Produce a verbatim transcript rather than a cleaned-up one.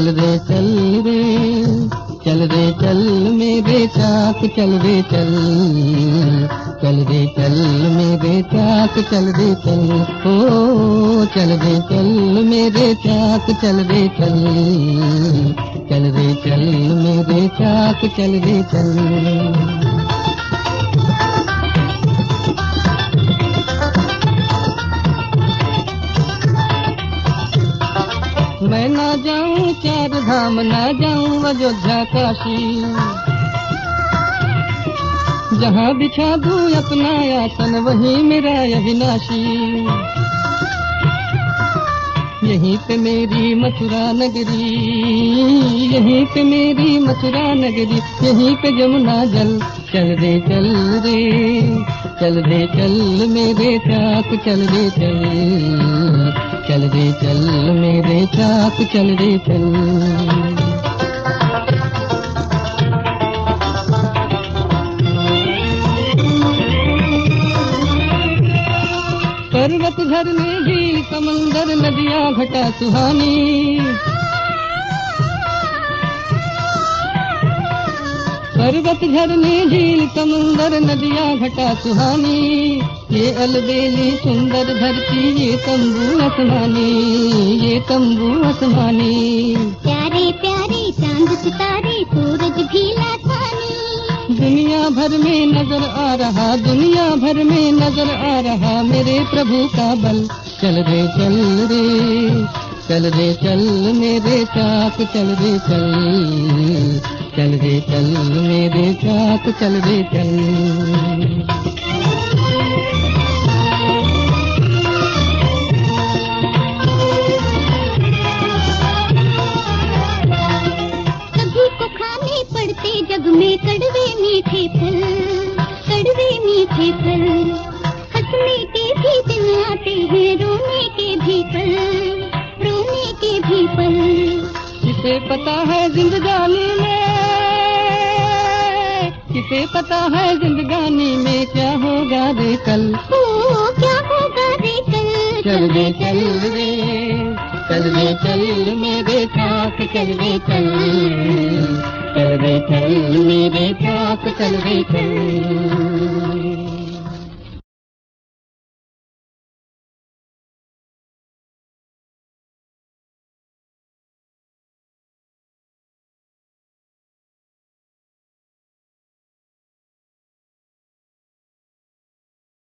चल रे चल रे चल रे चल मेरे चाक चल रे चल चल रे चल मेरे चाक चल रे चल ओ चल रे चल मेरे चाक चल रे चल चल रे चल मेरे चाक चल रे चल। मैं ना जाऊं चार धाम ना जाऊं अयोध्या काशी, जहाँ बिछा दूं अपना आसन वहीं मेरा अविनाशी। यहीं पे मेरी मथुरा नगरी, यहीं पे मेरी मथुरा नगरी, यहीं पे जमुना जल। चल रे चल रे चल रे चल मेरे चाक चल रे चल चल रे चल मेरे चाक चल रे चल। पर्वत झरने झील समंदर नदियाँ घटा सुहानी, पर्वत झरने झील समंदर नदियाँ घटा सुहानी। ये अलबेली सुंदर धरती ये तंबू आसमानी, ये तंबू आसमानी। प्यारे प्यारे चांद सितारे सूरज भी लासानी, दुनिया भर में नजर आ रहा, दुनिया भर में नजर आ रहा मेरे प्रभु का बल। चल रे चल रे चल रे चल मेरे चाक चल रे चल चल रे चल मेरे चाक चल रे चल। जग में कड़वे मीठे फल, कड़वे मीठे फल, हंसने के भी दिन आते हैं रोने के भी पल, रोने के भी पल। किसे पता है जिंदगानी में, किसे पता है जिंदगानी में क्या होगा रे कल, ओ क्या होगा रे कल। चल रे चल रे चल रे चल मेरे चाक चल रे चल चल रे चल मेरे चाक चल रे चल।